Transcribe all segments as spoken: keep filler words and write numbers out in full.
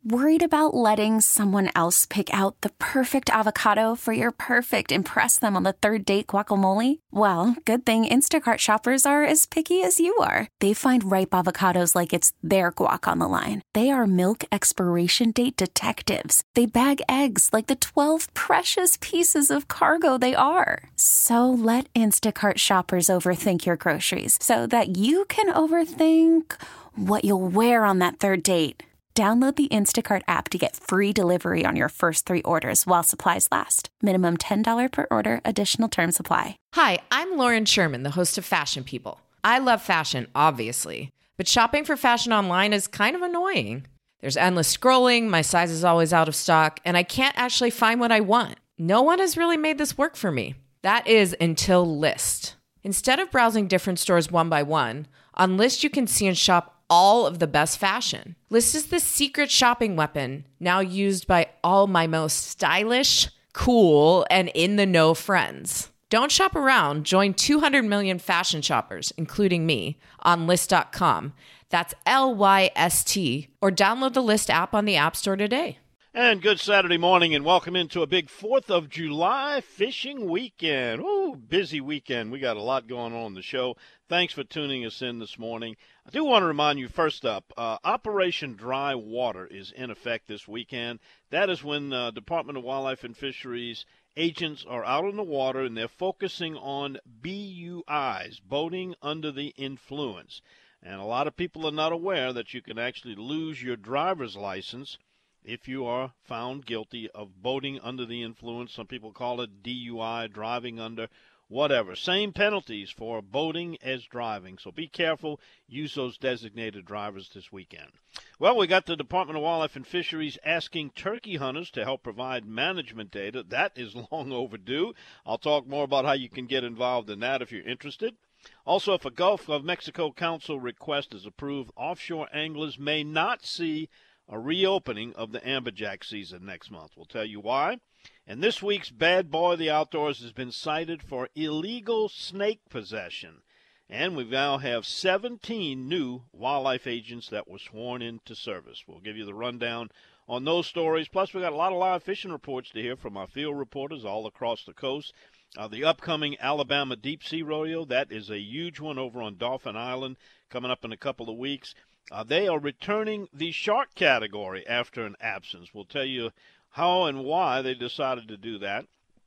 Worried about letting someone else pick out the perfect avocado for your perfect impress them on the third date guacamole? Well, good thing Instacart shoppers are as picky as you are. They find ripe avocados like it's their guac on the line. They are milk expiration date detectives. They bag eggs like the twelve precious pieces of cargo they are. So let Instacart shoppers overthink your groceries so that you can overthink what you'll wear on that third date. Download the Instacart app to get free delivery on your first three orders while supplies last. Minimum ten dollars per order. Additional terms apply. Hi, I'm Lauren Sherman, the host of Fashion People. I love fashion, obviously, but shopping for fashion online is kind of annoying. There's endless scrolling, my size is always out of stock, and I can't actually find what I want. No one has really made this work for me. That is until Lyst. Instead of browsing different stores one by one, on Lyst you can see and shop all of the best fashion. Lyst is the secret shopping weapon now used by all my most stylish, cool, and in-the-know friends. Don't shop around. Join two hundred million fashion shoppers, including me, on Lyst dot com. That's L Y S T. Or download the Lyst app on the App Store today. And good Saturday morning, and welcome into a big fourth of July fishing weekend. Ooh, busy weekend. We got a lot going on in the show. Thanks for tuning us in this morning. I do want to remind you, first up, uh, Operation Dry Water is in effect this weekend. That is when uh, Department of Wildlife and Fisheries agents are out on the water, and they're focusing on B U Is, boating under the influence. And a lot of people are not aware that you can actually lose your driver's license if you are found guilty of boating under the influence. Some people call it D U I, driving under, whatever. Same penalties for boating as driving. So be careful. Use those designated drivers this weekend. Well, we got the Department of Wildlife and Fisheries asking turkey hunters to help provide management data. That is long overdue. I'll talk more about how you can get involved in that if you're interested. Also, if a Gulf of Mexico Council request is approved, offshore anglers may not see a reopening of the amberjack season next month. We'll tell you why. And this week's Bad Boy of the Outdoors has been cited for illegal snake possession. And we now have seventeen new wildlife agents that were sworn into service. We'll give you the rundown on those stories. Plus, we got a lot of live fishing reports to hear from our field reporters all across the coast. Uh, the upcoming Alabama Deep Sea Rodeo, that is a huge one over on Dauphin Island coming up in a couple of weeks. Uh, they are returning the shark category after an absence. We'll tell you how and why they decided to do that.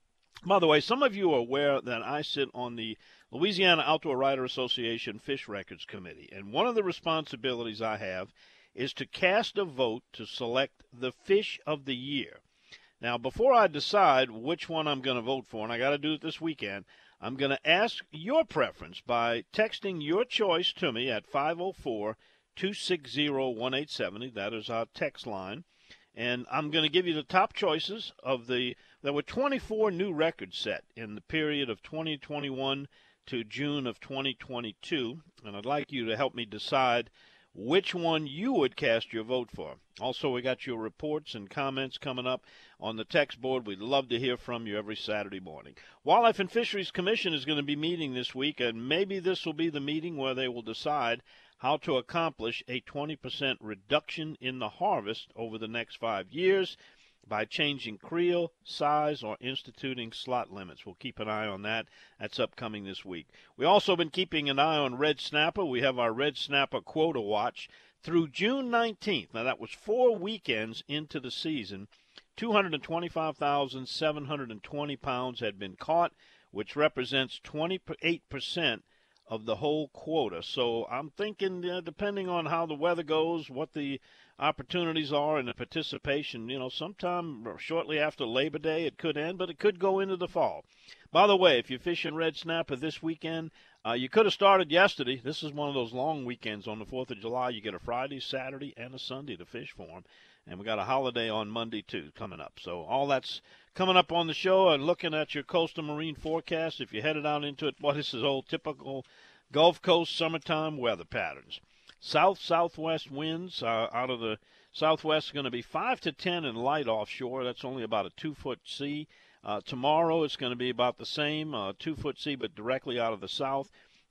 By the way, some of you are aware that I sit on the Louisiana Outdoor Writer Association Fish Records Committee, and one of the responsibilities I have is to cast a vote to select the fish of the year. Now, before I decide which one I'm going to vote for, and I got to do it this weekend, I'm going to ask your preference by texting your choice to me at five oh four, two six zero, one eight seven zero. That is our text line. And I'm going to give you the top choices of the – there were twenty-four new records set in the period of twenty twenty-one to June of twenty twenty-two. And I'd like you to help me decide which one you would cast your vote for. Also, we got your reports and comments coming up on the text board. We'd love to hear from you every Saturday morning. Wildlife and Fisheries Commission is going to be meeting this week, and maybe this will be the meeting where they will decide how to accomplish a twenty percent reduction in the harvest over the next five years by changing creel, size, or instituting slot limits. We'll keep an eye on that. That's upcoming this week. We've also been keeping an eye on red snapper. We have our red snapper quota watch through June nineteenth. Now, that was four weekends into the season. two hundred twenty-five thousand seven hundred twenty pounds had been caught, which represents twenty-eight percent of the whole quota. So I'm thinking, uh, depending on how the weather goes, what the opportunities are and the participation, you know, sometime shortly after Labor Day it could end, but it could go into the fall. By the way, if you're fishing red snapper this weekend, uh, you could have started yesterday. This is one of those long weekends on the fourth of July. You get a Friday, Saturday, and a Sunday to fish for them. And we got a holiday on Monday, too, coming up. So all that's coming up on the show, and looking at your coastal marine forecast. If you're headed out into it, what is this old typical Gulf Coast summertime weather patterns. South-southwest winds uh, out of the southwest are going to be five to ten and light offshore. That's only about a two-foot sea. Uh, tomorrow it's going to be about the same, uh, two-foot sea, but directly out of the south.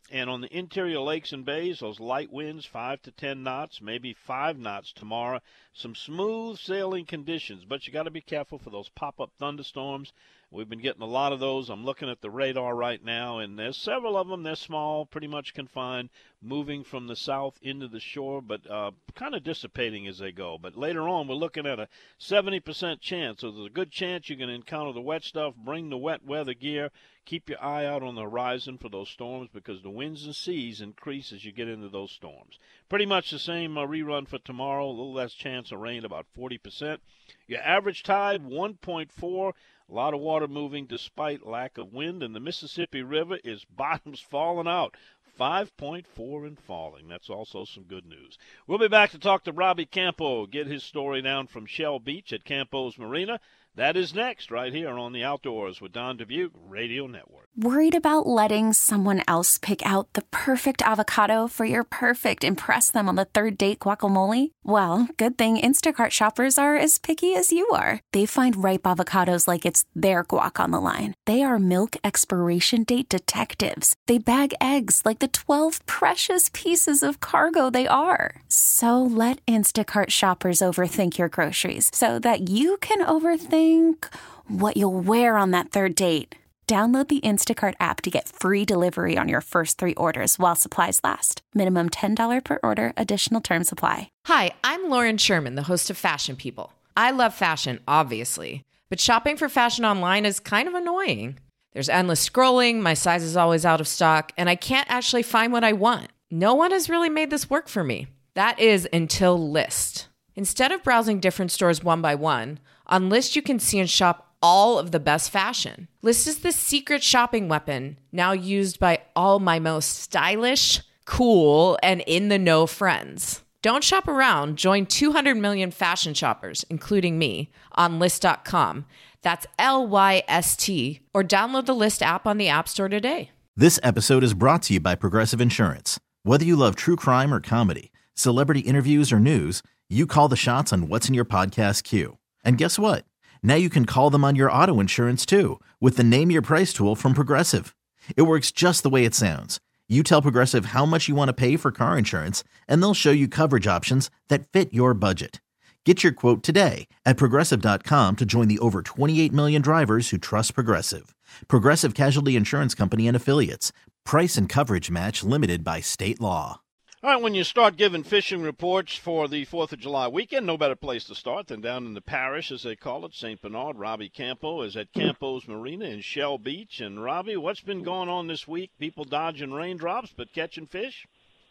And on the interior lakes and bays, those light winds, five to ten knots, maybe five knots tomorrow. Some smooth sailing conditions, but you got to be careful for those pop-up thunderstorms. We've been getting a lot of those. I'm looking at the radar right now, and there's several of them. They're small, pretty much confined, moving from the south into the shore, but uh, kind of dissipating as they go. But later on, we're looking at a seventy percent chance. So there's a good chance you're going to encounter the wet stuff. Bring the wet weather gear. Keep your eye out on the horizon for those storms because the winds and seas increase as you get into those storms. Pretty much the same uh, rerun for tomorrow. A little less chance of rain, about forty percent. Your average tide, one point four. A lot of water moving despite lack of wind, and the Mississippi River is bottoms falling out. five point four and falling. That's also some good news. We'll be back to talk to Robbie Campo, get his story down from Shell Beach at Campo's Marina. That is next, right here on The Outdoors with Don Dubuque Radio Network. Worried about letting someone else pick out the perfect avocado for your perfect impress them on the third date guacamole? Well, good thing Instacart shoppers are as picky as you are. They find ripe avocados like it's their guac on the line. They are milk expiration date detectives. They bag eggs like the twelve precious pieces of cargo they are. So let Instacart shoppers overthink your groceries so that you can overthink what you'll wear on that third date. Download the Instacart app to get free delivery on your first three orders while supplies last. Minimum ten dollars per order. Additional terms apply. Hi, I'm Lauren Sherman, the host of Fashion People. I love fashion, obviously, but shopping for fashion online is kind of annoying. There's endless scrolling, my size is always out of stock, and I can't actually find what I want. No one has really made this work for me. That is until Lyst. Instead of browsing different stores one by one, on Lyst you can see and shop all of the best fashion. Lyst is the secret shopping weapon now used by all my most stylish, cool, and in-the-know friends. Don't shop around. Join two hundred million fashion shoppers, including me, on Lyst dot com. That's L Y S T, or download the Lyst app on the App Store today. This episode is brought to you by Progressive Insurance. Whether you love true crime or comedy, celebrity interviews or news, you call the shots on what's in your podcast queue. And guess what? Now you can call them on your auto insurance too with the Name Your Price tool from Progressive. It works just the way it sounds. You tell Progressive how much you want to pay for car insurance, and they'll show you coverage options that fit your budget. Get your quote today at Progressive dot com to join the over twenty-eight million drivers who trust Progressive. Progressive Casualty Insurance Company and Affiliates. Price and coverage match limited by state law. All right, when you start giving fishing reports for the fourth of July weekend, no better place to start than down in the parish, as they call it, Saint Bernard. Robbie Campo is at Campo's Marina in Shell Beach. And, Robbie, what's been going on this week? People dodging raindrops but catching fish?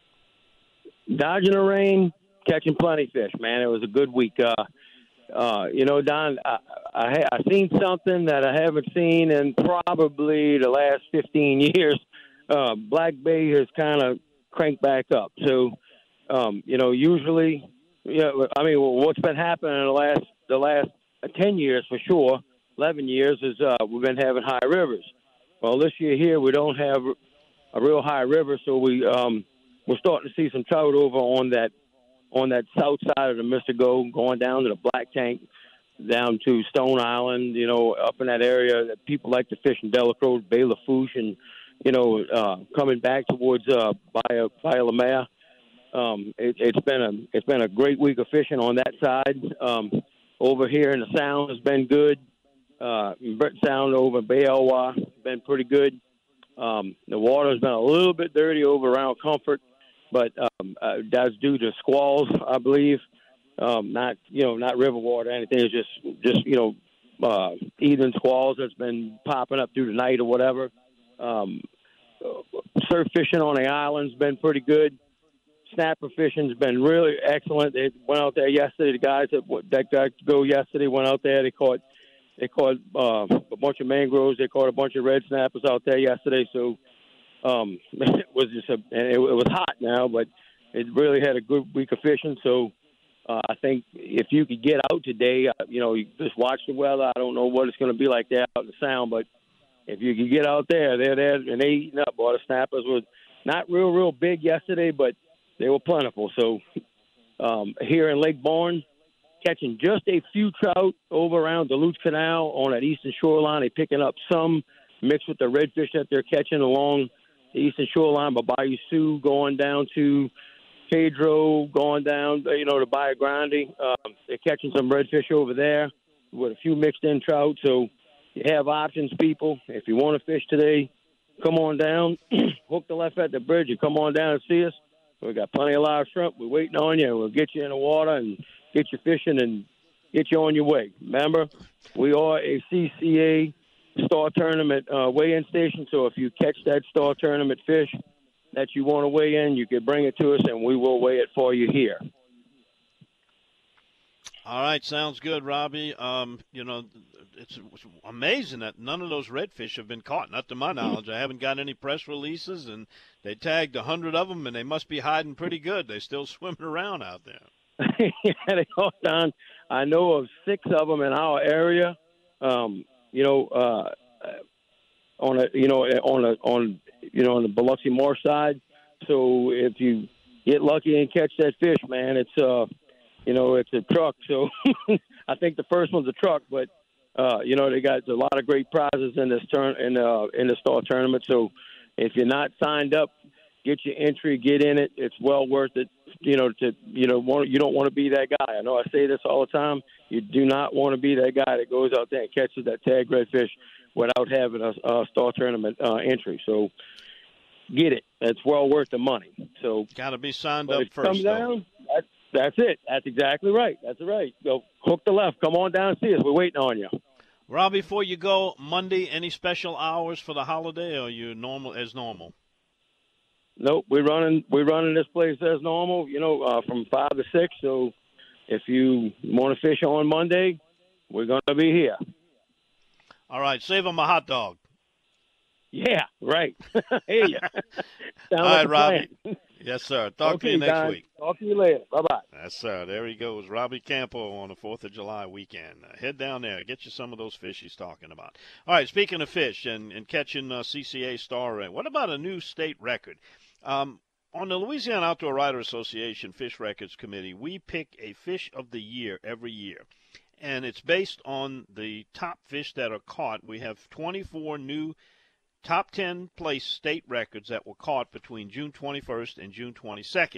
Dodging the rain, catching plenty of fish, man. It was a good week. Uh, uh, you know, Don, I, I, I seen something that I haven't seen in probably the last fifteen years. Uh, Black Bay has kind of crank back up. So, um, you know, usually, you know, I mean, what's been happening in the last the last ten years for sure, eleven years, is uh, we've been having high rivers. Well, this year here we don't have a real high river, so we um, we're starting to see some trout over on that on that south side of the Mystico, going down to the Black Tank, down to Stone Island. You know, up in that area that people like to fish in Delacroix, Bay Lafourche, and you know, uh, coming back towards uh, Bahia, Bahia La Mare. Um, it, it's been a it's been a great week of fishing on that side. Um, over here in the Sound has been good. Uh, Brett Sound over Bay Elwha has been pretty good. Um, the water's been a little bit dirty over around Comfort, but um, uh, that's due to squalls, I believe. Um, not you know not river water or anything. It's just just you know uh, evening squalls that's been popping up through the night or whatever. Um, surf fishing on the island's been pretty good. Snapper fishing's been really excellent. They went out there yesterday. The guys that that got to go yesterday went out there. They caught they caught uh, a bunch of mangroves. They caught a bunch of red snappers out there yesterday. So um, it was just a and it, it was hot now, but it really had a good week of fishing. So uh, I think if you could get out today, uh, you know, you just watch the weather. I don't know what it's going to be like there out in the Sound, but if you could get out there, they're there, and they eating up. Boy, the snappers were not real, real big yesterday, but they were plentiful. So um, here in Lake Bourne, catching just a few trout over around Duluth Canal on that eastern shoreline. They're picking up some mixed with the redfish that they're catching along the eastern shoreline, but Bayou Sioux, going down to Pedro, going down, you know, to Bahia Grande. Um, they're catching some redfish over there with a few mixed-in trout. So you have options, people. If you want to fish today, come on down, hook the left at the bridge, and come on down and see us. We got plenty of live shrimp. We're waiting on you. We'll get you in the water and get you fishing and get you on your way. Remember, we are a C C A Star Tournament uh, weigh-in station, so if you catch that Star Tournament fish that you want to weigh in, you can bring it to us, and we will weigh it for you here. All right, sounds good, Robbie. Um, you know, it's, it's amazing that none of those redfish have been caught. Not to my knowledge. I haven't got any press releases, and they tagged a hundred of them, and they must be hiding pretty good. They're still swimming around out there. Yeah, they all done. I know of six of them in our area. Um, you know, uh, on a you know on a on you know on the Biloxi Marsh side. So if you get lucky and catch that fish, man, it's uh. You know, it's a truck, so I think the first one's a truck. But uh, you know, they got a lot of great prizes in this turn in uh, in the Star Tournament. So if you're not signed up, get your entry, get in it. It's well worth it. You know, to you know, want, you don't want to be that guy. I know I say this all the time. You do not want to be that guy that goes out there and catches that tag redfish without having a, a Star Tournament uh, entry. So get it. It's well worth the money. So got to be signed up first. Come down. That's, That's it. That's exactly right. That's right. Go hook the left. Come on down and see us. We're waiting on you. Rob, before you go, Monday, any special hours for the holiday, or are you normal as normal? Nope. We're running we're running this place as normal, you know, uh, from five to six. So if you want to fish on Monday, we're going to be here. All right. Save them a hot dog. Yeah, right. Hear you. All right, Robbie. Yes, sir. Talk okay, to you next Don. week. Talk to you later. Bye-bye. Yes, sir. There he goes, Robbie Campo on the fourth of July weekend. Uh, head down there. Get you some of those fish he's talking about. All right, speaking of fish and, and catching uh, C C A Star, what about a new state record? Um, on the Louisiana Outdoor Writer Association Fish Records Committee, we pick a fish of the year every year. And it's based on the top fish that are caught. We have twenty-four new top ten place state records that were caught between June twenty-first and June twenty-second.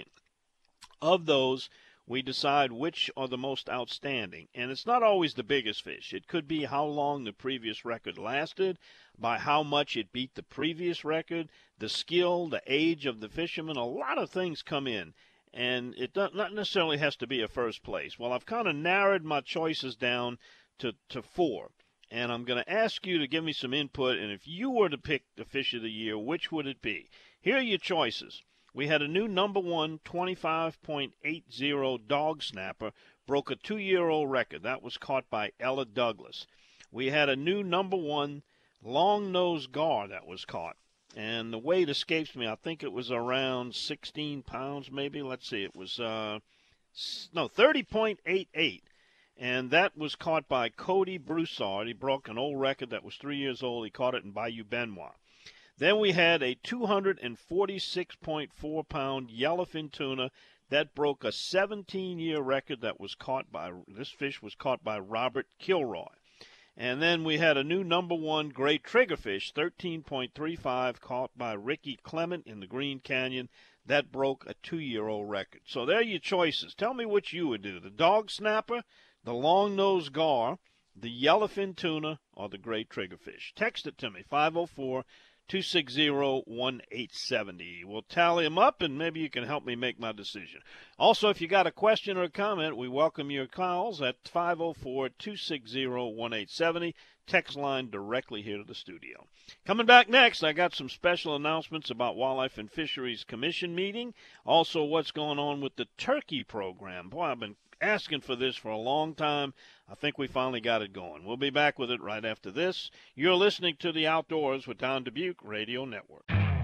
Of those, we decide which are the most outstanding. And it's not always the biggest fish. It could be how long the previous record lasted, by how much it beat the previous record, the skill, the age of the fisherman. A lot of things come in. And it does not necessarily has to be a first place. Well, I've kind of narrowed my choices down to, to four. And I'm going to ask you to give me some input. And if you were to pick the fish of the year, which would it be? Here are your choices. We had a new number one twenty-five point eight oh dog snapper, broke a two-year-old record. That was caught by Ella Douglas. We had a new number one long-nosed gar that was caught. And the weight escapes me. I think it was around sixteen pounds maybe. Let's see. It was, uh, no, thirty point eight eight. And that was caught by Cody Broussard. He broke an old record that was three years old. He caught it in Bayou Benoit. Then we had a two hundred forty-six point four pound yellowfin tuna that broke a seventeen-year record that was caught by, this fish was caught by Robert Kilroy. And then we had a new number one gray triggerfish, thirteen point three five, caught by Ricky Clement in the Green Canyon. That broke a two-year-old record. So there are your choices. Tell me what you would do. The dog snapper, the long-nosed gar, the yellowfin tuna, or the gray triggerfish. Text it to me, five oh four, two six zero, one eight seven oh. We'll tally them up, and maybe you can help me make my decision. Also, if you got a question or a comment, we welcome your calls at five oh four, two six zero, one eight seven oh. Text line directly here to the studio. Coming back next, I got some special announcements about Wildlife and Fisheries Commission meeting. Also, what's going on with the turkey program. Boy, I've been asking for this for a long time. I think we finally got it going. We'll be back with it right after this. You're listening to The Outdoors with Don Dubuque Radio Network.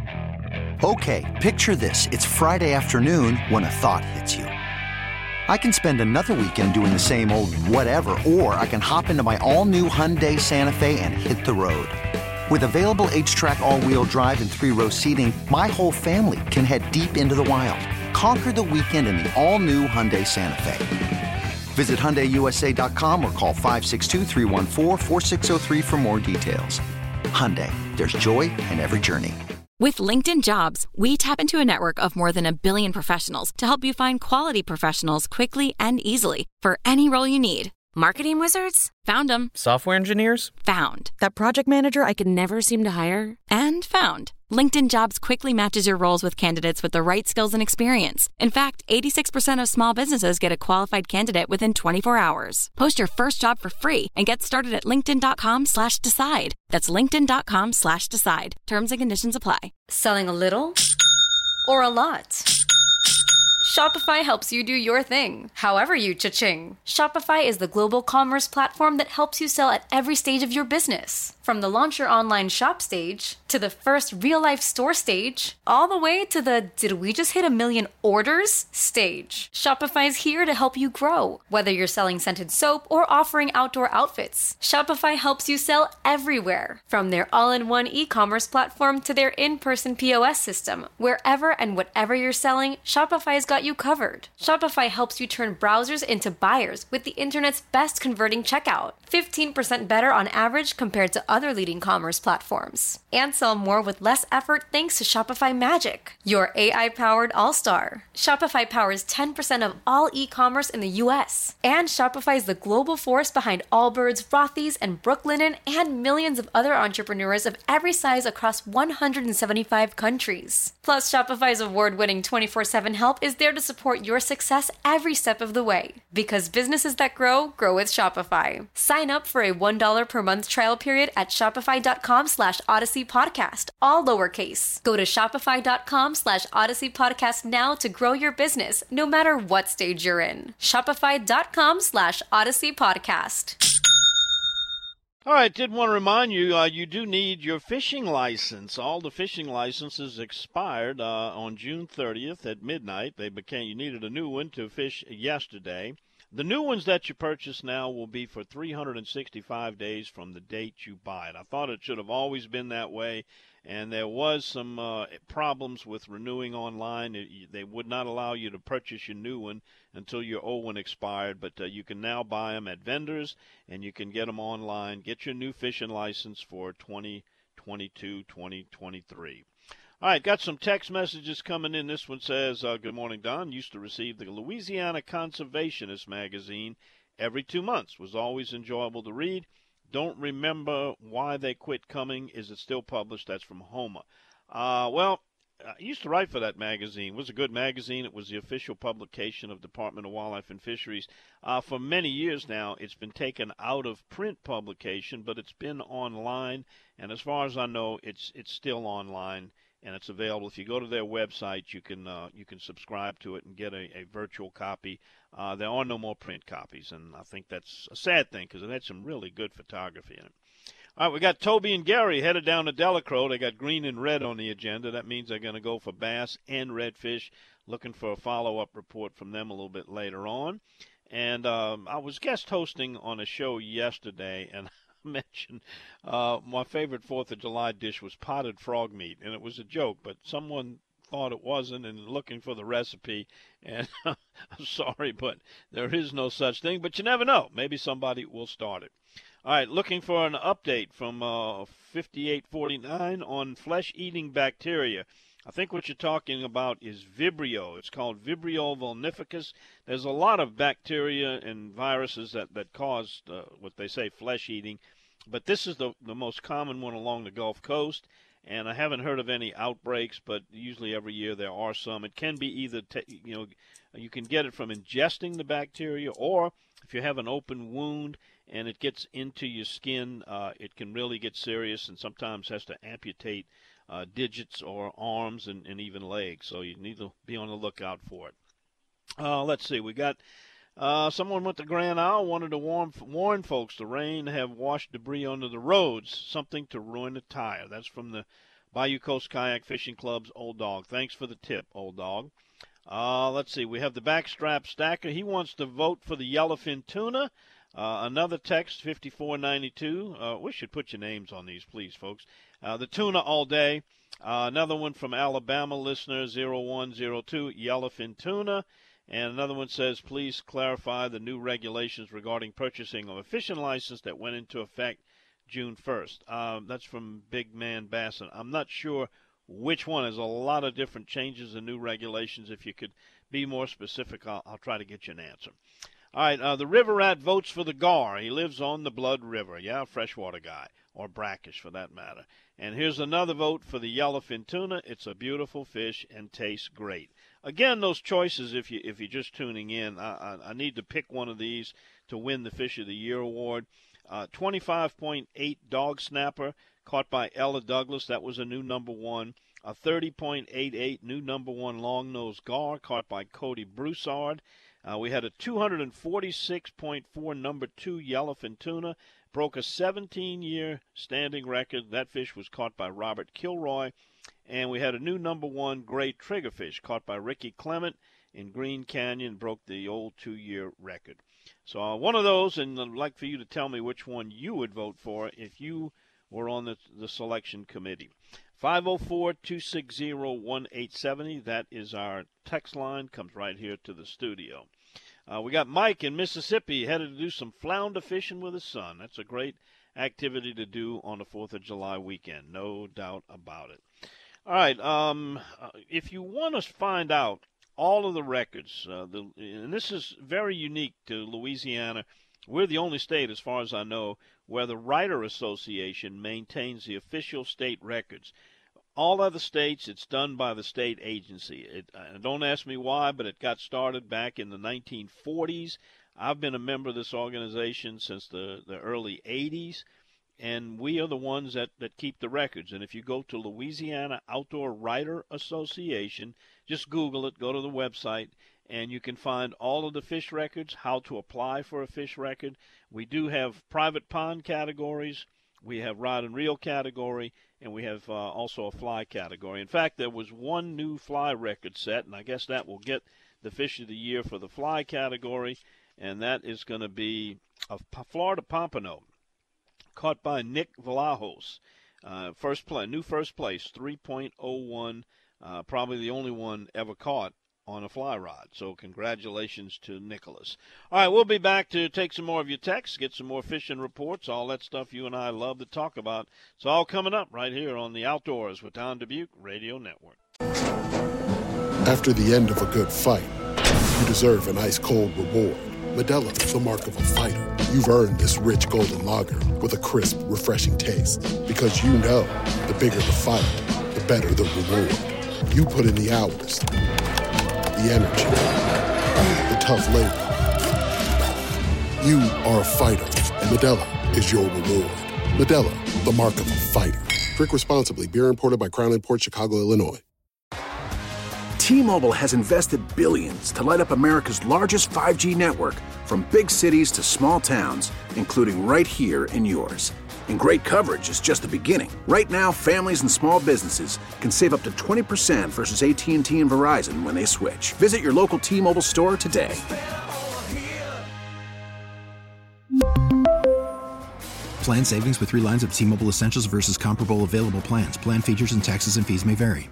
Okay, picture this. It's Friday afternoon when a thought hits you. I can spend another weekend doing the same old whatever, or I can hop into my all-new Hyundai Santa Fe and hit the road. With available H-Track all-wheel drive and three-row seating, my whole family can head deep into the wild. Conquer the weekend in the all-new Hyundai Santa Fe. Visit Hyundai U S A dot com or call five six two, three one four, four six zero three for more details. Hyundai, there's joy in every journey. With LinkedIn Jobs, we tap into a network of more than a billion professionals to help you find quality professionals quickly and easily for any role you need. Marketing wizards? Found them. Software engineers? Found. That project manager I could never seem to hire? And found. LinkedIn Jobs quickly matches your roles with candidates with the right skills and experience. In fact, eighty-six percent of small businesses get a qualified candidate within twenty-four hours. Post your first job for free and get started at linkedin.com slash decide. That's linkedin.com slash decide. Terms and conditions apply. Selling a little or a lot? Shopify helps you do your thing, however you cha-ching. Shopify is the global commerce platform that helps you sell at every stage of your business. From the launch your online shop stage, to the first real-life store stage, all the way to the did we just hit a million orders stage. Shopify's here to help you grow. Whether you're selling scented soap or offering outdoor outfits, Shopify helps you sell everywhere. From their all-in-one e-commerce platform to their in-person P O S system, wherever and whatever you're selling, Shopify's got you covered. Shopify helps you turn browsers into buyers with the internet's best converting checkout. fifteen percent better on average compared to other leading commerce platforms. And sell more with less effort thanks to Shopify Magic, your A I-powered all-star. Shopify powers ten percent of all e-commerce in the U S. And Shopify is the global force behind Allbirds, Rothy's, and Brooklinen, and millions of other entrepreneurs of every size across one hundred seventy-five countries. Plus, Shopify's award-winning twenty-four seven help is there to support your success every step of the way. Because businesses that grow, grow with Shopify. Sign up for a one dollar per month trial period at shopify.com slash Odyssey Podcast, all lowercase. Go to shopify.com slash Odyssey Podcast now to grow your business, no matter what stage you're in. Shopify.com slash Odyssey Podcast. All right, did want to remind you, uh, you do need your fishing license. All the fishing licenses expired uh, on June thirtieth at midnight. They became, you needed a new one to fish yesterday. The new ones that you purchase now will be for three hundred sixty-five days from the date you buy it. I thought it should have always been that way, and there was some uh, problems with renewing online. It, they would not allow you to purchase your new one until your old one expired, but uh, you can now buy them at vendors, and you can get them online. Get your new fishing license for twenty twenty-two twenty twenty-three. All right, got some text messages coming in. This one says, uh, good morning, Don. Used to receive the Louisiana Conservationist magazine every two months. Was always enjoyable to read. Don't remember why they quit coming. Is it still published? That's from Homer. Uh, well, I used to write for that magazine. It was a good magazine. It was the official publication of Department of Wildlife and Fisheries. Uh, for many years now, it's been taken out of print publication, but it's been online. And as far as I know, it's it's still online. And it's available. If you go to their website, you can uh, you can subscribe to it and get a, a virtual copy. Uh, there are no more print copies, and I think that's a sad thing because it had some really good photography in it. All right, we got Toby and Gary headed down to Delacroix. They got green and red on the agenda. That means they're going to go for bass and redfish. Looking for a follow-up report from them a little bit later on. And um, I was guest hosting on a show yesterday, and mentioned uh, my favorite fourth of July dish was potted frog meat, and it was a joke, but someone thought it wasn't and looking for the recipe, and I'm sorry, but there is no such thing, but you never know. Maybe somebody will start it. All right, looking for an update from uh, fifty-eight forty-nine on flesh-eating bacteria. I think what you're talking about is Vibrio. It's called Vibrio vulnificus. There's a lot of bacteria and viruses that, that cause uh, what they say flesh-eating, but this is the, the most common one along the Gulf Coast, and I haven't heard of any outbreaks, but usually every year there are some. It can be either, t- you know, you can get it from ingesting the bacteria, or if you have an open wound and it gets into your skin, uh, it can really get serious and sometimes has to amputate Uh, digits or arms and, and even legs, so you need to be on the lookout for it. Uh, let's see, we got uh, someone went to Grand Isle, wanted to warn, warn folks the rain have washed debris onto the roads, something to ruin a tire. That's from the Bayou Coast Kayak Fishing Club's Old Dog. Thanks for the tip, Old Dog. Uh, let's see, we have the backstrap stacker. He wants to vote for the yellowfin tuna. Uh, another text, fifty-four ninety-two. Uh, we should put your names on these, please, folks. Uh, the tuna all day. Uh, another one from Alabama listener zero one zero two, yellowfin tuna. And another one says, please clarify the new regulations regarding purchasing of a fishing license that went into effect June first. Um, that's from Big Man Bassin. I'm not sure which one. There's a lot of different changes and new regulations. If you could be more specific, I'll, I'll try to get you an answer. All right, uh, the river rat votes for the gar. He lives on the Blood River. Yeah, freshwater guy, or brackish for that matter. And here's another vote for the yellowfin tuna. It's a beautiful fish and tastes great. Again, those choices, if, you, if you're just tuning in, I, I, I need to pick one of these to win the Fish of the Year award. Uh, twenty-five point eight dog snapper caught by Ella Douglas. That was a new number one. A thirty point eight eight new number one long-nosed gar caught by Cody Broussard. Uh, we had a two forty-six point four number two yellowfin tuna. Broke a seventeen-year standing record. That fish was caught by Robert Kilroy. And we had a new number one great triggerfish caught by Ricky Clement in Green Canyon. Broke the old two-year record. So uh, one of those, and I'd like for you to tell me which one you would vote for if you were on the, the selection committee. five oh four, two six zero, one eight seven zero. That is our text line. Comes right here to the studio. Uh, we got Mike in Mississippi headed to do some flounder fishing with his son. That's a great activity to do on the fourth of July weekend. No doubt about it. All right. Um, uh, if you want to find out all of the records, uh, the, and this is very unique to Louisiana. We're the only state, as far as I know, where the Writer Association maintains the official state records. All other states, it's done by the state agency. It, uh, don't ask me why, but it got started back in the nineteen forties. I've been a member of this organization since the, the early eighties, and we are the ones that, that keep the records. And if you go to Louisiana Outdoor Writer Association, just Google it, go to the website, and you can find all of the fish records, how to apply for a fish record. We do have private pond categories. We have rod and reel category, and we have uh, also a fly category. In fact, there was one new fly record set, and I guess that will get the Fish of the Year for the fly category, and that is going to be a Florida pompano caught by Nick Vlahos. Uh, first play, new first place, three point oh one, uh, probably the only one ever caught on a fly rod. So congratulations to Nicholas. All right, we'll be back to take some more of your texts, get some more fishing reports, all that stuff you and I love to talk about. It's all coming up right here on the Outdoors with Don Dubuque Radio Network. After the end of a good fight, you deserve an ice-cold reward. Modelo is the mark of a fighter. You've earned this rich golden lager with a crisp, refreshing taste. Because you know, the bigger the fight, the better the reward. You put in the hours, the energy, the tough labor. You are a fighter, and Modelo is your reward. Modelo, the mark of a fighter. Drink responsibly. Beer imported by Crown Imports, Chicago, Illinois. T-Mobile has invested billions to light up America's largest five G network, from big cities to small towns, including right here in yours. And great coverage is just the beginning. Right now, families and small businesses can save up to twenty percent versus A T and T and Verizon when they switch. Visit your local T-Mobile store today. Plan savings with three lines of T-Mobile Essentials versus comparable available plans. Plan features and taxes and fees may vary.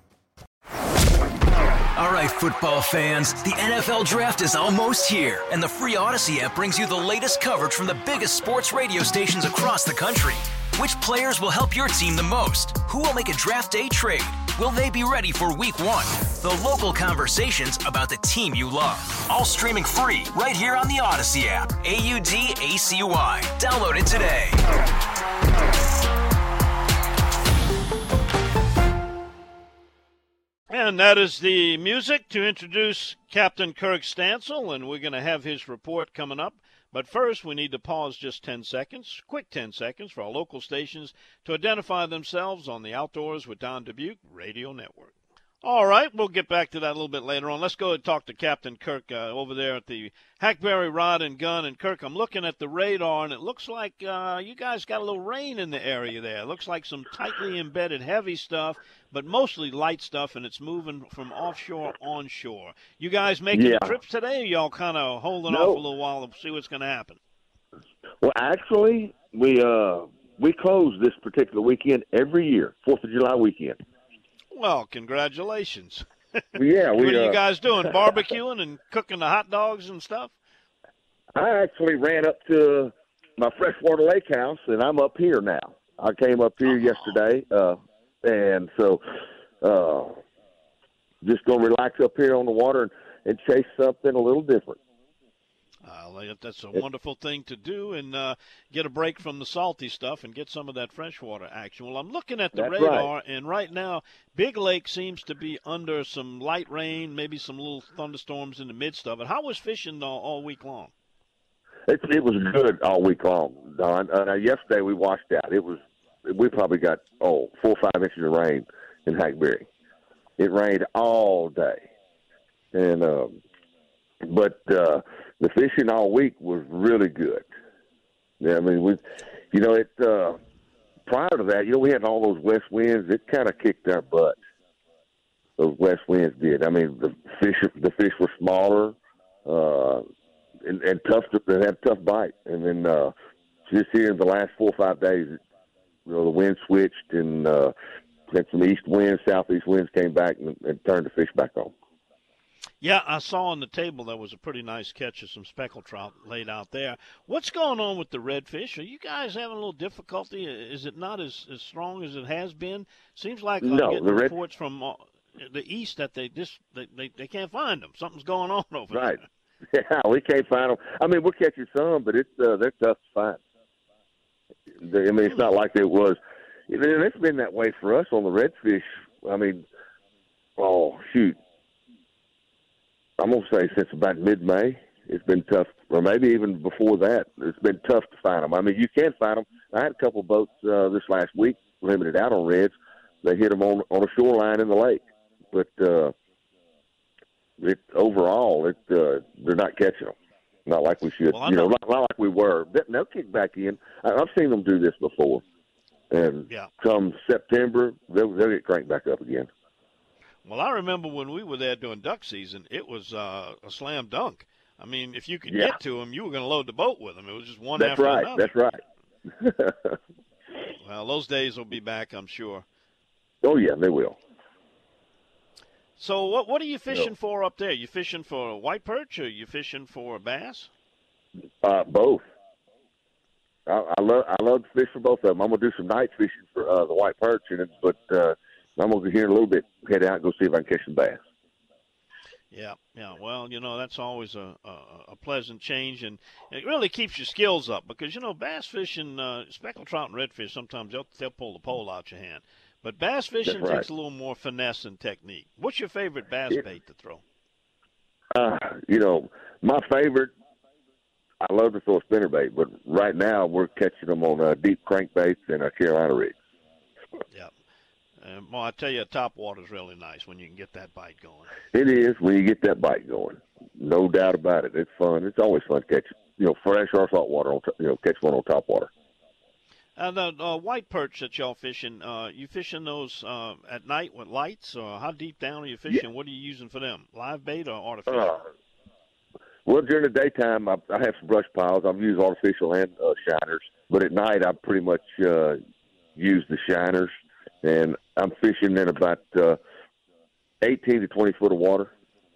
All right, football fans, the N F L Draft is almost here, and the free Odyssey app brings you the latest coverage from the biggest sports radio stations across the country. Which players will help your team the most? Who will make a draft day trade? Will they be ready for week one? The local conversations about the team you love. All streaming free right here on the Odyssey app. A U D A C Y. Download it today. And that is the music to introduce Captain Kirk Stansel, and we're going to have his report coming up. But first, we need to pause just ten seconds, quick ten seconds, for our local stations to identify themselves on the Outdoors with Don Dubuque Radio Network. All right, we'll get back to that a little bit later on. Let's go and talk to Captain Kirk uh, over there at the Hackberry Rod and Gun. And, Kirk, I'm looking at the radar, and it looks like uh, you guys got a little rain in the area there. It looks like some tightly embedded heavy stuff, but mostly light stuff, and it's moving from offshore onshore. You guys making yeah. trips today, or y'all kind of holding no. off a little while to see what's going to happen? Well, actually, we uh, we close this particular weekend every year, fourth of July weekend. Well, congratulations. Yeah, we. What are you uh, guys doing? Barbecuing and cooking the hot dogs and stuff? I actually ran up to my freshwater lake house, and I'm up here now. I came up here oh. yesterday. Uh, And so uh, just going to relax up here on the water and, and chase something a little different. Uh, that's a wonderful thing to do, and uh, get a break from the salty stuff and get some of that freshwater action. Well, I'm looking at the That's radar, right. and right now Big Lake seems to be under some light rain, maybe some little thunderstorms in the midst of it. How was fishing all, all week long? It, it was good all week long, Don. Uh, now, yesterday we washed out. It was we probably got oh four or five inches of rain in Hackberry. It rained all day, and um, but uh, the fishing all week was really good. Yeah, I mean we, you know, it uh, prior to that, you know, we had all those west winds. It kind of kicked our butt. Those west winds did. I mean, the fish the fish were smaller. Uh, And, and tough to they had a tough bite, and then uh, just here in the last four or five days, you know, the wind switched and uh, had some east winds, southeast winds came back and, and turned the fish back on. Yeah, I saw on the table there was a pretty nice catch of some speckled trout laid out there. What's going on with the redfish? Are you guys having a little difficulty? Is it not as, as strong as it has been? Seems like I'm no, getting the red... reports from uh, the east that they just they, they, they can't find them. Something's going on over right. there. Yeah, we can't find them. I mean, we're catching some, but it's uh, they're tough to find. I mean, it's not like it was. It's been that way for us on the redfish. I mean, oh shoot, I'm gonna say since about mid-May, it's been tough, or maybe even before that, it's been tough to find them. I mean, you can find them. I had a couple of boats uh, this last week limited out on reds. They hit them on on a shoreline in the lake, but. Uh, It overall, it uh, they're not catching them, not like we should. Well, you know, not, not like we were. They'll kick back in. I, I've seen them do this before, and yeah. come September, they'll, they'll get cranked back up again. Well, I remember when we were there during duck season, it was uh, a slam dunk. I mean, if you could Yeah. get to them, you were going to load the boat with them. It was just one That's after right. another. That's right. Well, those days will be back, I'm sure. Oh yeah, they will. So what what are you fishing No. for up there? You fishing for a white perch or you fishing for a bass? Uh, both. I, I love I love to fish for both of them. I'm gonna do some night fishing for uh, the white perch, and but uh, I'm gonna get here in a little bit, head out, and go see if I can catch some bass. Yeah, yeah. Well, you know, that's always a, a, a pleasant change, and it really keeps your skills up because, you know, bass fishing, uh, speckled trout and redfish, sometimes they'll, they'll pull the pole out your hand. But bass fishing That's right. takes a little more finesse and technique. What's your favorite bass It- bait to throw? Uh, you know, my favorite, I love to throw a spinnerbait, but right now we're catching them on uh, deep crankbaits and uh, Carolina rigs. Yeah. Uh, well, I tell you, top water's really nice when you can get that bite going. It is when you get that bite going. No doubt about it. It's fun. It's always fun to catch, you know, fresh or salt water, on t- you know, catch one on top water. And the uh, white perch that y'all fishing, uh, you fishing those uh, at night with lights? Or how deep down are you fishing? What are you using for them, live bait or artificial? Uh, well, during the daytime, I, I have some brush piles. I've used artificial and uh, shiners. But at night, I pretty much uh, use the shiners. And I'm fishing in about uh, eighteen to twenty foot of water.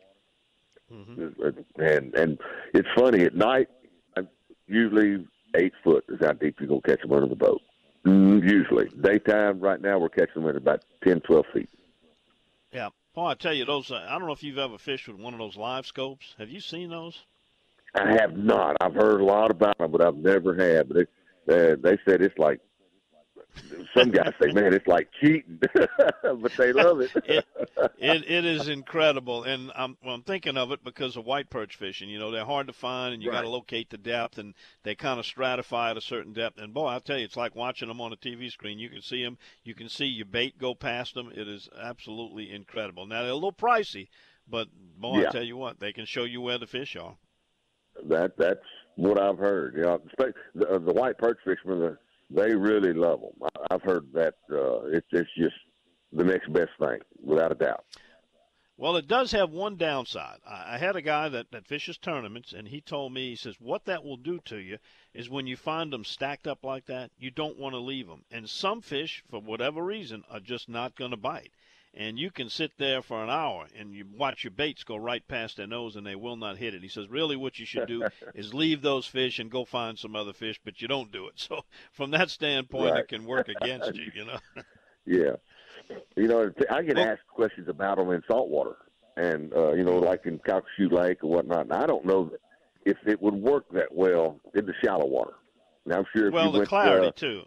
Mm-hmm. And and it's funny, at night, I'm usually eight foot is how deep you're going to catch them under the boat. Mm, usually. Daytime, right now, we're catching them at about ten, twelve feet. Yeah. Well, I tell you, those. Uh, I don't know if you've ever fished with one of those live scopes. Have you seen those? I have not. I've heard a lot about them, but I've never had. But it, uh, they said it's like, some guys say, man, it's like cheating, but they love it. it, it. It is incredible, and I'm, well, I'm thinking of it because of white perch fishing. You know, they're hard to find, and you Right. got to locate the depth, and they kind of stratify at a certain depth. And, boy, I'll tell you, it's like watching them on a T V screen. You can see them. You can see your bait go past them. It is absolutely incredible. Now, they're a little pricey, but, boy, Yeah. I'll tell you what, they can show you where the fish are. That That's what I've heard. You know, the, the white perch fishermen, the, they really love them. I, I've heard that uh, it's, it's just the next best thing, without a doubt. Well, it does have one downside. I, I had a guy that, that fishes tournaments, and he told me, he says, what that will do to you is when you find them stacked up like that, you don't want to leave them. And some fish, for whatever reason, are just not going to bite. And you can sit there for an hour and you watch your baits go right past their nose and they will not hit it. He says, really what you should do is leave those fish and go find some other fish, but you don't do it. So from that standpoint, Right. it can work against you, you know. Yeah. You know, I get asked questions about them in saltwater, and, uh, you know, like in Calcasieu Lake or whatnot. And I don't know if it would work that well in the shallow water. Now, I'm sure if well, you the went, clarity, uh, too.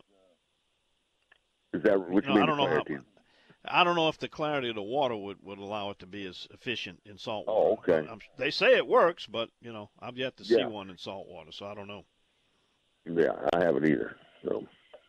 Is that what you no, mean? I don't know clarity? how. I don't know if the clarity of the water would, would allow it to be as efficient in salt water. Oh, okay. I'm, they say it works, but, you know, I've yet to see Yeah. one in salt water, so I don't know. Yeah, I haven't either. So.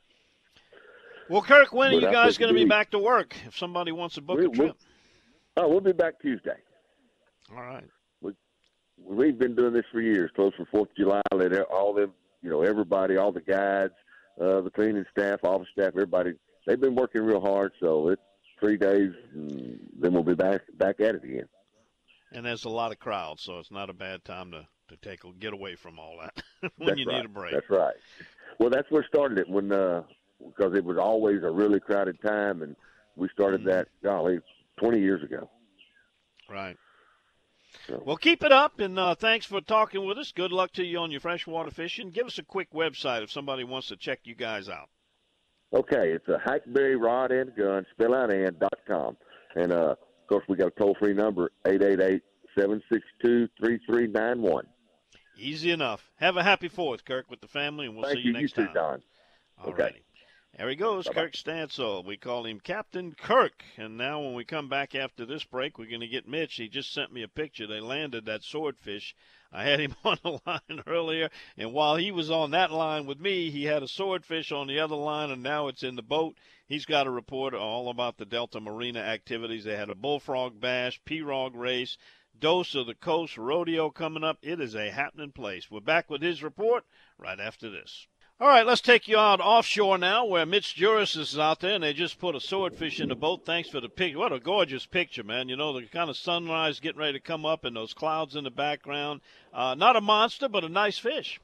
Well, Kirk, when are But you I guys think going to be we- back to work if somebody wants to book We- a trip? Oh, we'll be back Tuesday. All right. We, we've been doing this for years, close for fourth of July. Let all them, you know, everybody, all the guides, uh, the cleaning staff, office staff, everybody, they've been working real hard, so it's three days, and then we'll be back back at it again. And there's a lot of crowds, so it's not a bad time to, to take a get away from all that when That's you right. need a break. That's right. Well, that's where started it when uh, because it was always a really crowded time, and we started Mm-hmm. that, golly, twenty years ago. Right. So. Well, keep it up, and uh, thanks for talking with us. Good luck to you on your freshwater fishing. Give us a quick website if somebody wants to check you guys out. Okay, it's a Hackberry Rod and Gun, spell out and dot com. And, uh, of course, we got a toll-free number, eight eight eight, seven six two, three three nine one. Easy enough. Have a happy Fourth, Kirk, with the family, and we'll Thank see you, you, next you time. too, Don. All Okay. righty. There he goes, Bye-bye. Kirk Stansel. We call him Captain Kirk. And now when we come back after this break, we're going to get Mitch. He just sent me a picture. They landed that swordfish. I had him on the line earlier, and while he was on that line with me, he had a swordfish on the other line, and now it's in the boat. He's got a report all about the Delta Marina activities. They had a bullfrog bash, P-Rog race, Dose of the Coast rodeo coming up. It is a happening place. We're back with his report right after this. All right, let's take you out offshore now where Mitch Juris is out there, and they just put a swordfish in the boat. Thanks for the picture. What a gorgeous picture, man. You know, the kind of sunrise getting ready to come up and those clouds in the background. Uh, not a monster, but a nice fish.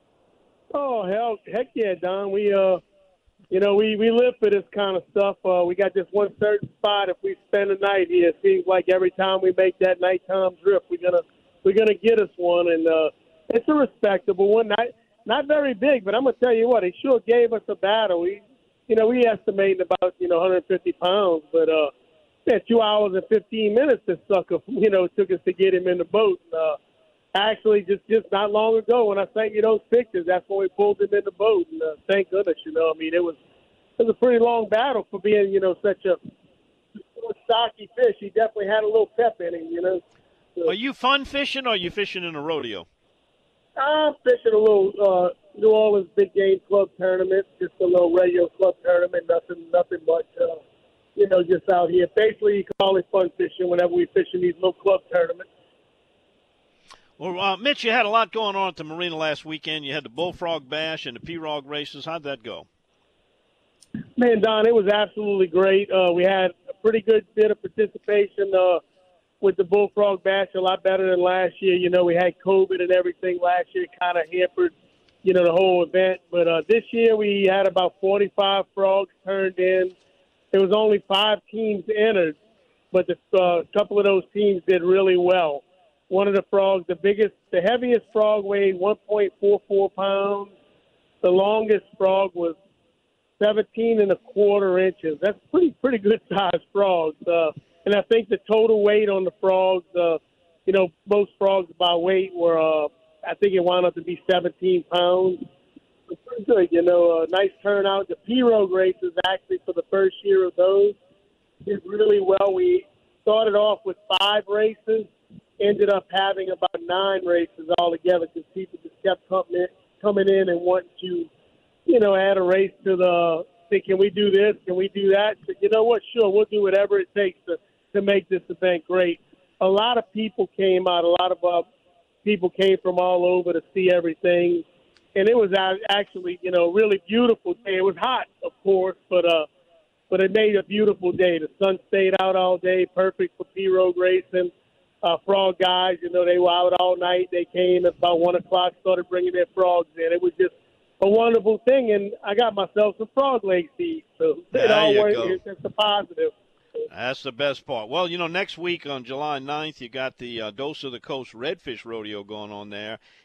Oh, hell, heck yeah, Don. We, uh, you know, we, we live for this kind of stuff. Uh, we got this one certain spot. If we spend a night here, it seems like every time we make that nighttime trip, we're gonna we're gonna get us one, and uh, it's a respectable one. Not not very big, but I'm gonna tell you what, it sure gave us a battle. We, you know, we estimated about you know one hundred fifty pounds, but uh, yeah, two hours and fifteen minutes. This sucker, you know, took us to get him in the boat. Uh, Actually, just, just not long ago when I sent you those pictures, that's when we pulled him in the boat. And uh, thank goodness, you know, I mean, it was it was a pretty long battle for being, you know, such a stocky fish. He definitely had a little pep in him, you know. So, Are you fun fishing or are you fishing in a rodeo? I'm fishing a little uh, New Orleans Big Game Club tournament, just a little radio club tournament, nothing, nothing much, uh, you know, just out here. Basically, you call it fun fishing whenever we fish in these little club tournaments. Well, uh, Mitch, you had a lot going on at the marina last weekend. You had the Bullfrog Bash and the P-Rog races. How'd that go? Man, Don, it was absolutely great. Uh, we had a pretty good bit of participation uh, with the Bullfrog Bash, a lot better than last year. You know, we had COVID and everything last year, kind of hampered, you know, the whole event. But uh, this year we had about forty-five frogs turned in. There was only five teams entered, but a uh, couple of those teams did really well. One of the frogs, the biggest, the heaviest frog weighed one point four four pounds. The longest frog was seventeen and a quarter inches. That's pretty, pretty good sized frogs. Uh, and I think the total weight on the frogs, uh, you know, most frogs by weight were, uh, I think it wound up to be seventeen pounds. It's pretty good, you know, a nice turnout. The P-Rog races, actually, for the first year of those, did really well. We started off with five races. Ended up having about nine races altogether because people just kept coming in, coming in and wanting to, you know, add a race to the, say, can we do this? Can we do that? So, you know what? Sure, we'll do whatever it takes to, to make this event great. A lot of people came out. A lot of uh, people came from all over to see everything. And it was actually, you know, a really beautiful day. It was hot, of course, but uh, but it made a beautiful day. The sun stayed out all day, perfect for P-Rog racing. Uh, frog guys, you know, they were out all night. They came at about one o'clock, started bringing their frogs in. It was just a wonderful thing, and I got myself some frog leg seeds, so There it all you worked. go. It's just a positive. That's the best part. Well, you know, next week on July ninth, you got the uh, Dose of the Coast Redfish Rodeo going on there.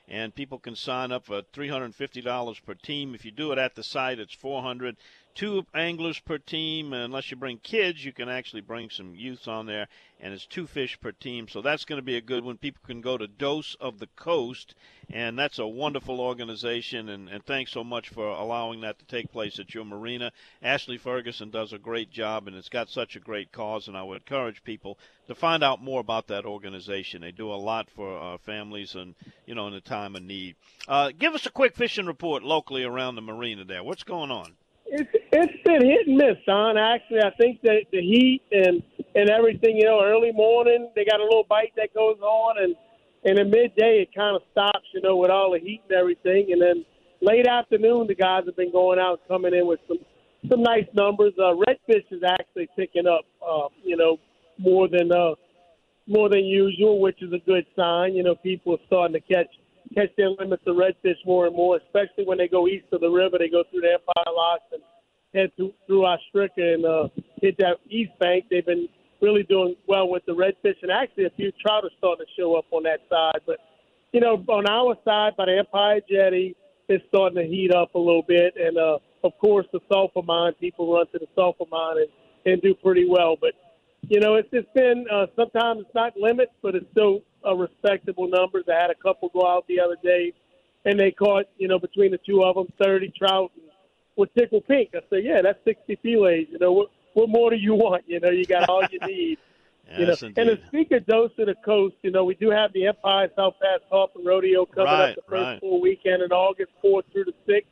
and people can sign up for three hundred fifty dollars per team. If you do it at the site, it's four hundred dollars. Two anglers per team. Unless you bring kids, you can actually bring some youth on there, and it's two fish per team. So that's going to be a good one. People can go to Dose of the Coast, and that's a wonderful organization, and, and thanks so much for allowing that to take place at your marina. Ashley Ferguson does a great job, and it's got such a great cause, and I would encourage people to find out more about that organization. They do a lot for uh, families and, you know, in a time of need. Uh, give us a quick fishing report locally around the marina there. What's going on? It's it's been hit and miss, Don. Actually, I think that the heat and and everything, you know, early morning they got a little bite that goes on, and and at midday it kind of stops, you know, with all the heat and everything, and then late afternoon the guys have been going out, coming in with some some nice numbers. Uh, redfish is actually picking up, uh, you know, more than uh, more than usual, which is a good sign. You know, people are starting to catch. catch their limits of redfish more and more, especially when they go east of the river. They go through the Empire Locks and head through, through Ostrika and uh, hit that east bank. They've been really doing well with the redfish, and actually a few trout are starting to show up on that side. But, you know, on our side, by the Empire Jetty, it's starting to heat up a little bit. And, uh, of course, the sulfur mine, people run to the sulfur mine and, and do pretty well. But, you know, it's just been uh, sometimes it's not limits, but it's still uh, respectable numbers. I had a couple go out the other day, and they caught, you know, between the two of them, thirty trout and with tickle pink. I said, yeah, that's sixty fillets. You know, what, what more do you want? You know, you got all you need. Yes, you know, indeed. and to speak of Dose of the Coast, you know, we do have the Empire South Pass Harper Rodeo coming Right, up the first right. full weekend in August, fourth through the sixth.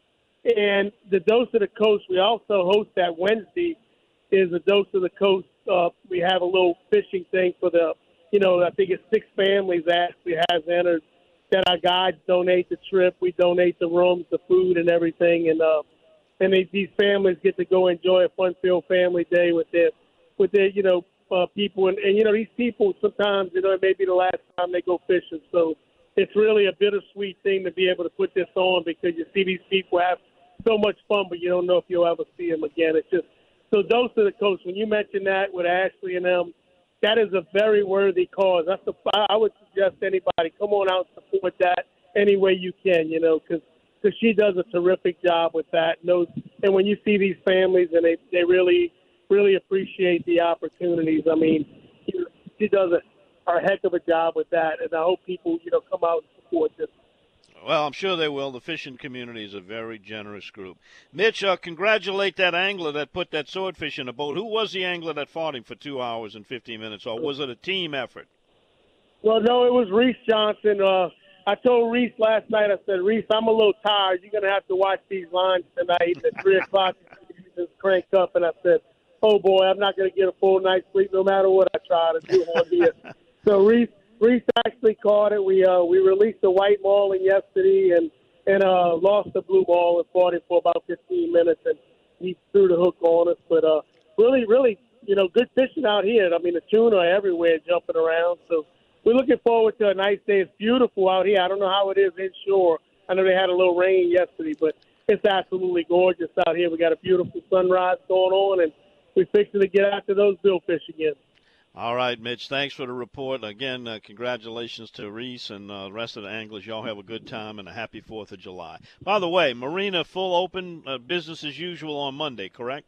And the Dose of the Coast, we also host that Wednesday, is a Dose of the Coast. Uh, we have a little fishing thing for the, you know, I think it's six families that actually has entered, that our guides donate the trip. We donate the rooms, the food, and everything. And uh, and they, these families get to go enjoy a fun-filled family day with their, with their, you know, uh, people. And, and, you know, these people sometimes, you know, it may be the last time they go fishing. So it's really a bittersweet thing to be able to put this on, because you see these people have so much fun, but you don't know if you'll ever see them again. It's just, so Dose of the Coast, when you mentioned that with Ashley and them, that is a very worthy cause. That's a, I would suggest anybody come on out and support that any way you can, you know, because she does a terrific job with that. And, those, and when you see these families, and they, they really, really appreciate the opportunities. I mean, she does a, a heck of a job with that, and I hope people, you know, come out and support this. Well, I'm sure they will. The fishing community is a very generous group. Mitch, uh, congratulate that angler that put that swordfish in a boat. Who was the angler that fought him for two hours and fifteen minutes, or was it a team effort? Well, no, it was Reese Johnson. Uh, I told Reese last night, I said, Reese, I'm a little tired. You're going to have to watch these lines tonight at three o'clock. Just crank up. And I said, oh, boy, I'm not going to get a full night's sleep no matter what I try to do on here. So Reese, Reese actually caught it. We uh, we released the white marlin yesterday and and uh, lost the blue marlin, fought it for about fifteen minutes, and he threw the hook on us. But uh, really, really, you know, good fishing out here. I mean, the tuna are everywhere jumping around. So we're looking forward to a nice day. It's beautiful out here. I don't know how it is inshore. I know they had a little rain yesterday, but it's absolutely gorgeous out here. We got a beautiful sunrise going on, and we're fixing to get after those billfish again. All right, Mitch, thanks for the report. Again, uh, congratulations to Reese and uh, the rest of the anglers. Y'all have a good time and a happy fourth of July. By the way, marina full open, uh, business as usual on Monday, correct?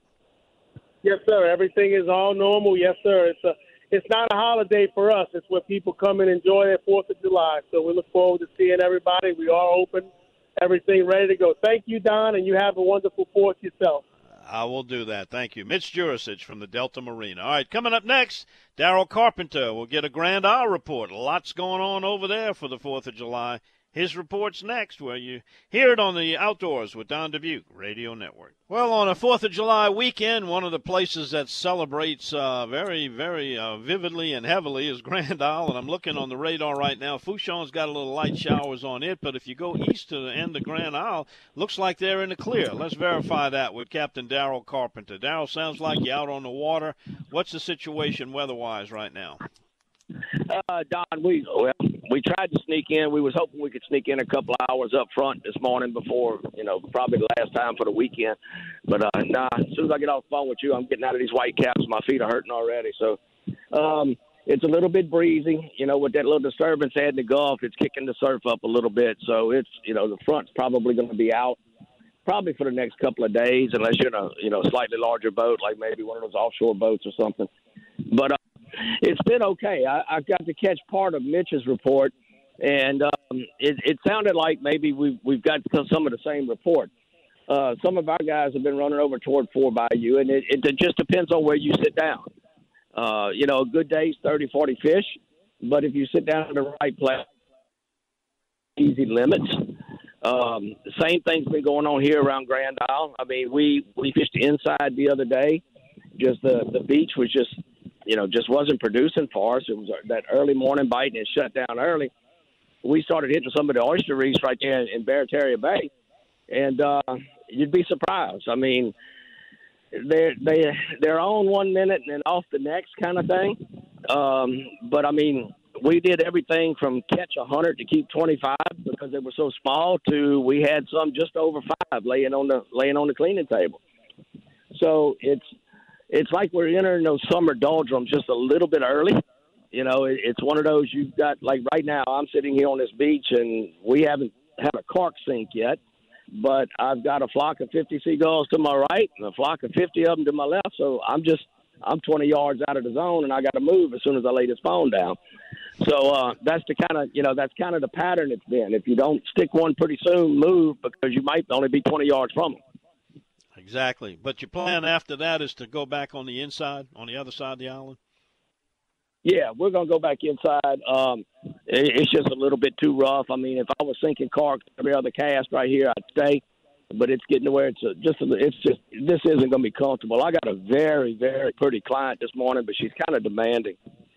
Yes, sir. Everything is all normal. Yes, sir. It's a, it's not a holiday for us. It's where people come and enjoy their fourth of July. So we look forward to seeing everybody. We are open. Everything ready to go. Thank you, Don, and you have a wonderful fourth yourself. I will do that. Thank you. Mitch Jurasich from the Delta Marina. All right, coming up next, Daryl Carpenter will get a Grand Isle report. Lots going on over there for the fourth of July. His report's next, where you hear it on the Outdoors with Don Dubuque Radio Network. Well, on a fourth of July weekend, one of the places that celebrates uh, very, very uh, vividly and heavily is Grand Isle, and I'm looking on the radar right now. Fourchon's got a little light showers on it, but if you go east to the end of Grand Isle, looks like they're in the clear. Let's verify that with Captain Daryl Carpenter. Daryl, sounds like you're out on the water. What's the situation weather-wise right now? Uh, Don, we well, we tried to sneak in. We was hoping we could sneak in a couple hours up front this morning before, you know, probably the last time for the weekend. But, uh, nah, as soon as I get off the phone with you, I'm getting out of these white caps. My feet are hurting already. So, um, it's a little bit breezy. You know, with that little disturbance had in the Gulf, it's kicking the surf up a little bit. So it's, you know, the front's probably going to be out probably for the next couple of days, unless you're in a, you know, slightly larger boat, like maybe one of those offshore boats or something. But uh, it's been okay. I, I got to catch part of Mitch's report, and um, it, it sounded like maybe we've, we've got some of the same report. Uh, some of our guys have been running over toward Four Bayou, and it, it just depends on where you sit down. Uh, you know, a good day's thirty, forty fish, but if you sit down in the right place, easy limits. Um, the same thing's been going on here around Grand Isle. I mean, we, we fished inside the other day. Just the, the beach was just, you know, just wasn't producing for us. It was that early morning bite, and it shut down early. We started hitting some of the oyster reefs right there in, in Barataria Bay, and uh, you'd be surprised. I mean, they're, they, they're on one minute and then off the next kind of thing. Um, but, I mean, we did everything from catch one hundred to keep twenty-five because they were so small to we had some just over five laying on the laying on the cleaning table. So it's it's like we're entering those summer doldrums just a little bit early. You know, it, it's one of those you've got, like right now I'm sitting here on this beach and we haven't had a carp sink yet, but I've got a flock of fifty seagulls to my right and a flock of fifty of them to my left. So I'm just I'm twenty yards out of the zone, and I got to move as soon as I lay this phone down. So uh, that's the kind of, you know, that's kind of the pattern it's been. If you don't stick one pretty soon, move, because you might only be twenty yards from them. Exactly. But your plan after that is to go back on the inside, on the other side of the island? Yeah, we're going to go back inside. Um, it, it's just a little bit too rough. I mean, if I was sinking carp every other cast right here, I'd stay. But it's getting to where it's a, just, a, it's just, this isn't going to be comfortable. I got a very, very pretty client this morning, but she's kind of demanding.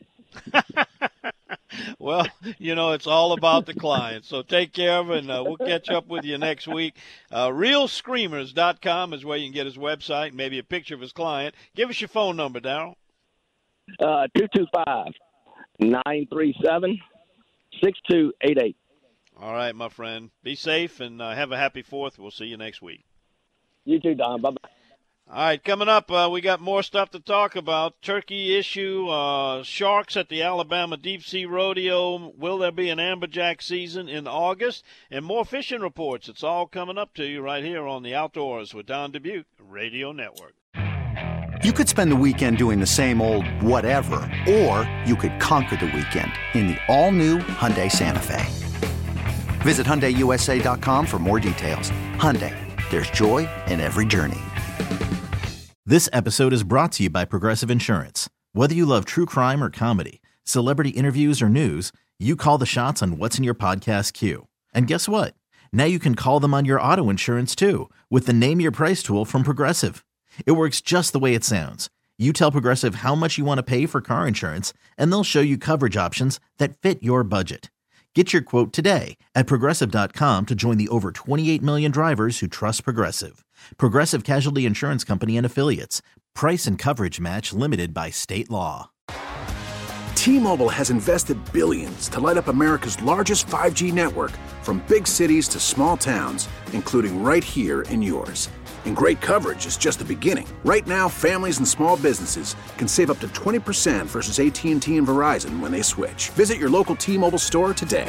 Well, you know, it's all about the client. So take care of it, and uh, we'll catch up with you next week. Uh, real screamers dot com is where you can get his website, maybe a picture of his client. Give us your phone number, Darryl. Uh, two two five, nine three seven, six two eight eight. All right, my friend. Be safe and uh, have a happy fourth. We'll see you next week. You too, Don. Bye-bye. All right, coming up, uh, we got more stuff to talk about. Turkey issue, uh, sharks at the Alabama Deep Sea Rodeo. Will there be an amberjack season in August? And more fishing reports. It's all coming up to you right here on the Outdoors with Don Dubuque Radio Network. You could spend the weekend doing the same old whatever, or you could conquer the weekend in the all-new Hyundai Santa Fe. Visit Hyundai U S A dot com for more details. Hyundai, there's joy in every journey. This episode is brought to you by Progressive Insurance. Whether you love true crime or comedy, celebrity interviews or news, you call the shots on what's in your podcast queue. And guess what? Now you can call them on your auto insurance too with the Name Your Price tool from Progressive. It works just the way it sounds. You tell Progressive how much you want to pay for car insurance, and they'll show you coverage options that fit your budget. Get your quote today at Progressive dot com to join the over twenty-eight million drivers who trust Progressive. Progressive Casualty Insurance Company and Affiliates. Price and coverage match limited by state law. T-Mobile has invested billions to light up America's largest five G network, from big cities to small towns, including right here in yours. And great coverage is just the beginning. Right now, families and small businesses can save up to twenty percent versus A T and T and Verizon when they switch. Visit your local T-Mobile store today.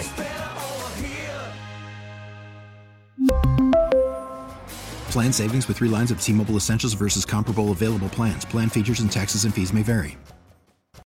Plan savings with three lines of T-Mobile Essentials versus comparable available plans. Plan features and taxes and fees may vary.